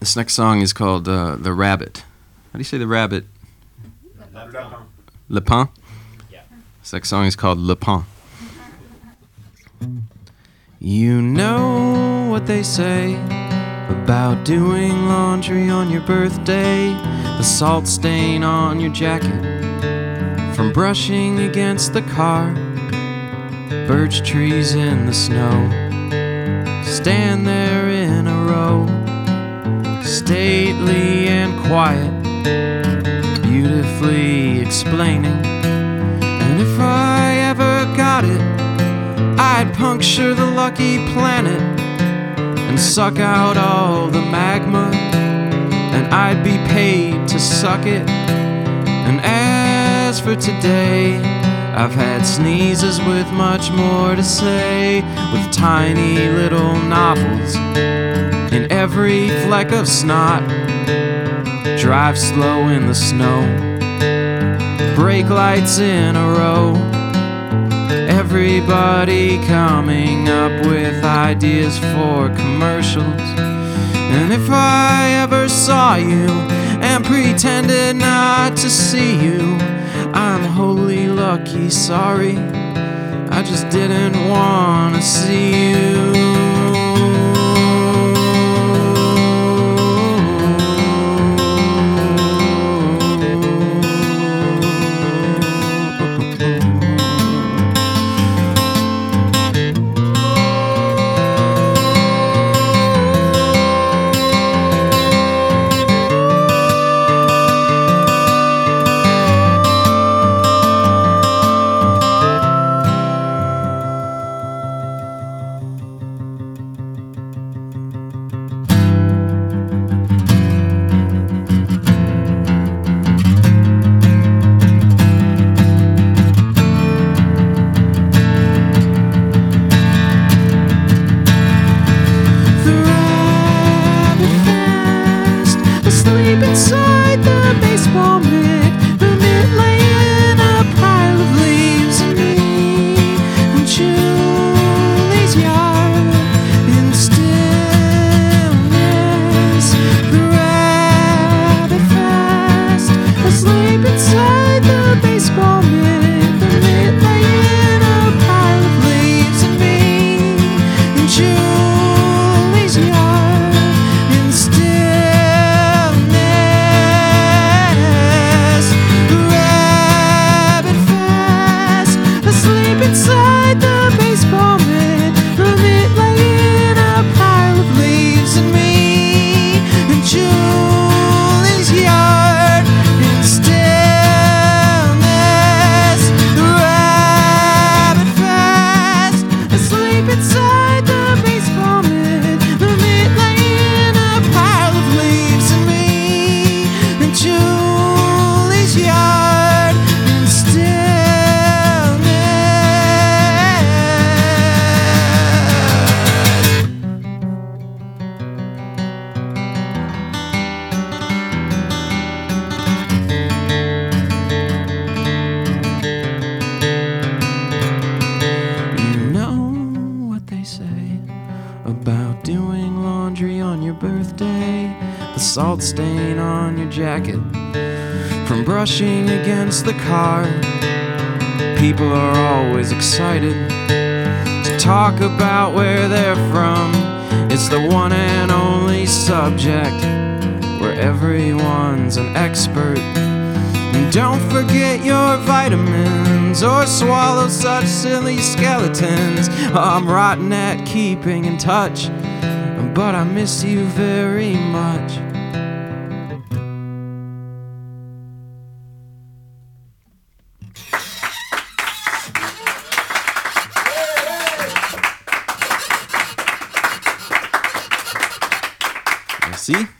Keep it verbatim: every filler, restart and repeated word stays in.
This next song is called uh, The Rabbit. How do you say the rabbit? Le Pen. Le Pen? Yeah. This next song is called Le Pen. You know what they say about doing laundry on your birthday, the salt stain on your jacket from brushing against the car, birch trees in the snow, stand there in a row, stately and quiet, beautifully explaining. And if I ever got it, I'd puncture the lucky planet and suck out all the magma, and I'd be paid to suck it. And as for today, I've had sneezes with much more to say, with tiny little novels in every fleck of snot. Drive slow in the snow, brake lights in a row, everybody coming up with ideas for commercials. And if I ever saw you and pretended not to see you, I'm wholly lucky sorry, I just didn't want to see you. Asleep inside the baseball mitt, the mitt lay in a pile of leaves, and me in Julie's yard in stillness. The rabbit fast asleep inside the baseball mitt, the mitt lay in a pile of leaves, and me in Julie's yard in stillness. Inside the baseball mitt, the mitt lay in a pile of leaves, and me in Julie's yard in stillness. The rabbit fast asleep inside the baseball mitt, the mitt lay in a pile of leaves, and me in Julie's yard in stillness. About doing laundry on your birthday, the salt stain on your jacket from brushing against the car. People are always excited to talk about where they're from. It's the one and only subject where everyone's an expert. And don't forget your vitamins or swallow such silly skeletons. I'm rotten at keeping in touch, but I miss you very much. Merci.